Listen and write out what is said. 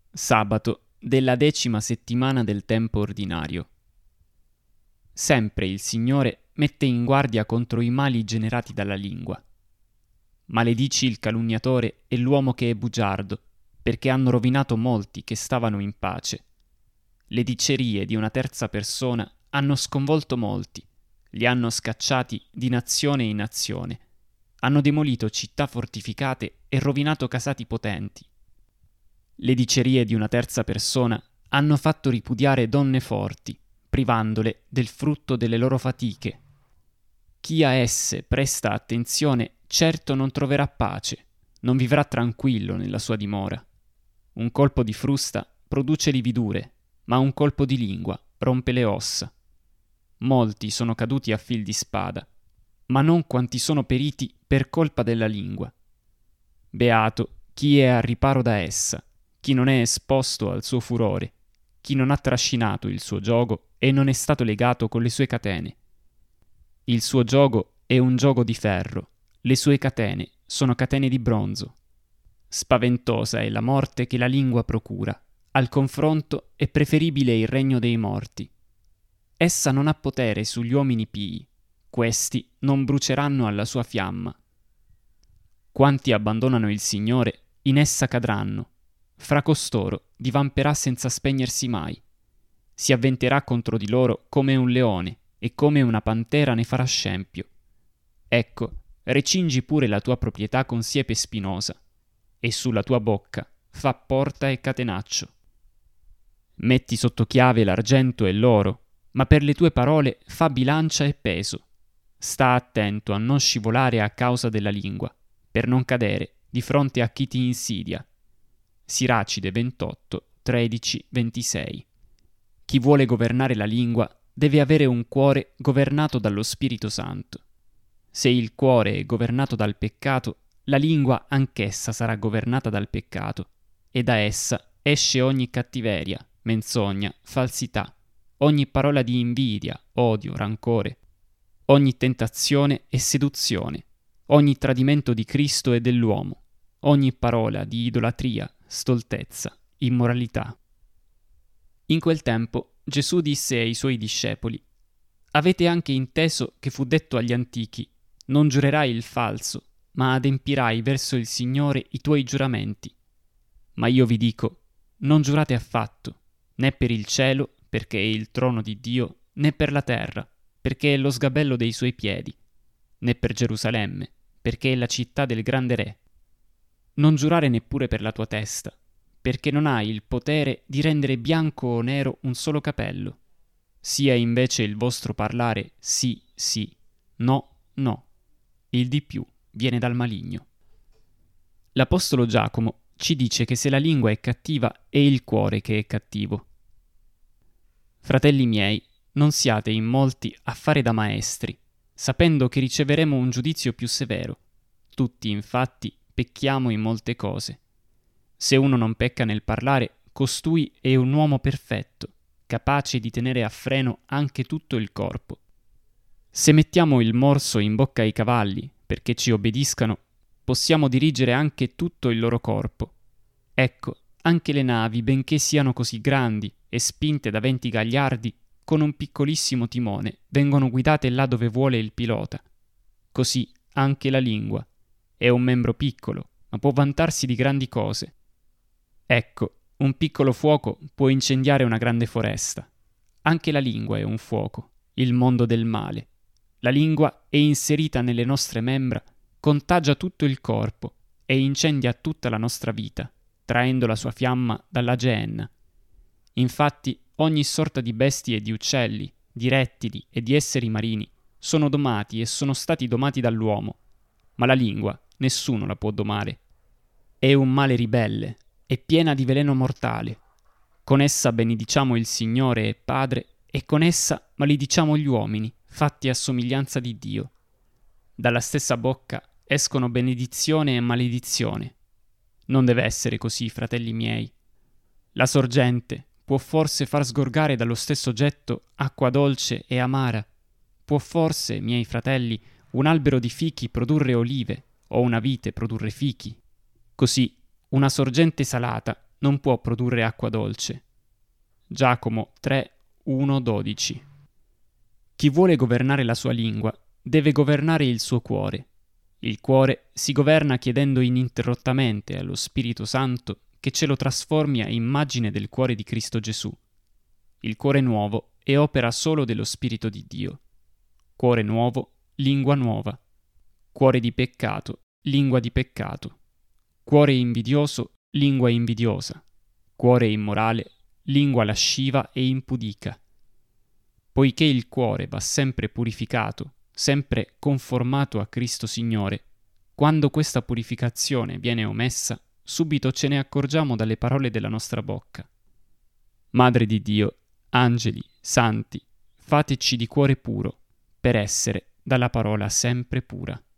Sabato della 10ª settimana del tempo ordinario. Sempre il Signore mette in guardia contro i mali generati dalla lingua. Maledici il calunniatore e l'uomo che è bugiardo, perché hanno rovinato molti che stavano in pace. Le dicerie di una terza persona hanno sconvolto molti, li hanno scacciati di nazione in nazione, hanno demolito città fortificate e rovinato casati potenti. Le dicerie di una terza persona hanno fatto ripudiare donne forti, privandole del frutto delle loro fatiche. Chi a esse presta attenzione certo non troverà pace, non vivrà tranquillo nella sua dimora. Un colpo di frusta produce lividure, ma un colpo di lingua rompe le ossa. Molti sono caduti a fil di spada, ma non quanti sono periti per colpa della lingua. Beato chi è a riparo da essa, chi non è esposto al suo furore, chi non ha trascinato il suo giogo e non è stato legato con le sue catene. Il suo giogo è un giogo di ferro, le sue catene sono catene di bronzo. Spaventosa è la morte che la lingua procura, al confronto è preferibile il regno dei morti. Essa non ha potere sugli uomini pii, questi non bruceranno alla sua fiamma. Quanti abbandonano il Signore, in essa cadranno. Fra costoro divamperà senza spegnersi mai. Si avventerà contro di loro come un leone e come una pantera ne farà scempio. Ecco, recingi pure la tua proprietà con siepe spinosa e sulla tua bocca fa porta e catenaccio. Metti sotto chiave l'argento e l'oro, ma per le tue parole fa bilancia e peso. Sta attento a non scivolare a causa della lingua, per non cadere di fronte a chi ti insidia. Siracide 28, 13, 26. Chi vuole governare la lingua deve avere un cuore governato dallo Spirito Santo. Se il cuore è governato dal peccato, la lingua anch'essa sarà governata dal peccato, e da essa esce ogni cattiveria, menzogna, falsità, ogni parola di invidia, odio, rancore, ogni tentazione e seduzione, ogni tradimento di Cristo e dell'uomo, ogni parola di idolatria, stoltezza, immoralità. In quel tempo Gesù disse ai suoi discepoli: Avete anche inteso che fu detto agli antichi: non giurerai il falso, ma adempirai verso il Signore i tuoi giuramenti. Ma io vi dico, non giurate affatto, né per il cielo, perché è il trono di Dio, né per la terra, perché è lo sgabello dei suoi piedi, né per Gerusalemme, perché è la città del grande re. Non giurare neppure per la tua testa, perché non hai il potere di rendere bianco o nero un solo capello. Sia invece il vostro parlare sì, sì, no, no. Il di più viene dal maligno. L'Apostolo Giacomo ci dice che se la lingua è cattiva è il cuore che è cattivo. Fratelli miei, non siate in molti a fare da maestri, sapendo che riceveremo un giudizio più severo. Tutti, infatti, pecchiamo in molte cose. Se uno non pecca nel parlare, costui è un uomo perfetto, capace di tenere a freno anche tutto il corpo. Se mettiamo il morso in bocca ai cavalli perché ci obbediscano, possiamo dirigere anche tutto il loro corpo. Ecco, anche le navi, benché siano così grandi e spinte da 20 gagliardi, con un piccolissimo timone vengono guidate là dove vuole il pilota. Così anche la lingua. È un membro piccolo, ma può vantarsi di grandi cose. Ecco, un piccolo fuoco può incendiare una grande foresta. Anche la lingua è un fuoco, il mondo del male. La lingua è inserita nelle nostre membra, contagia tutto il corpo e incendia tutta la nostra vita, traendo la sua fiamma dalla Geenna. Infatti, ogni sorta di bestie e di uccelli, di rettili e di esseri marini sono domati e sono stati domati dall'uomo, ma la lingua nessuno la può domare. È un male ribelle, è piena di veleno mortale. Con essa benediciamo il Signore e Padre, e con essa malediciamo gli uomini, fatti a somiglianza di Dio. Dalla stessa bocca escono benedizione e maledizione. Non deve essere così, fratelli miei. La sorgente può forse far sgorgare dallo stesso getto acqua dolce e amara? Può forse, miei fratelli, un albero di fichi produrre olive, o una vite produrre fichi? Così una sorgente salata non può produrre acqua dolce. Giacomo 3, 1, 12. Chi vuole governare la sua lingua deve governare il suo cuore. Il cuore si governa chiedendo ininterrottamente allo Spirito Santo che ce lo trasformi a immagine del cuore di Cristo Gesù. Il cuore nuovo è opera solo dello Spirito di Dio. Cuore nuovo, lingua nuova. Cuore di peccato, lingua di peccato. Cuore invidioso, lingua invidiosa. Cuore immorale, lingua lasciva e impudica. Poiché il cuore va sempre purificato, sempre conformato a Cristo Signore, quando questa purificazione viene omessa, subito ce ne accorgiamo dalle parole della nostra bocca. Madre di Dio, angeli, santi, fateci di cuore puro, per essere dalla parola sempre pura.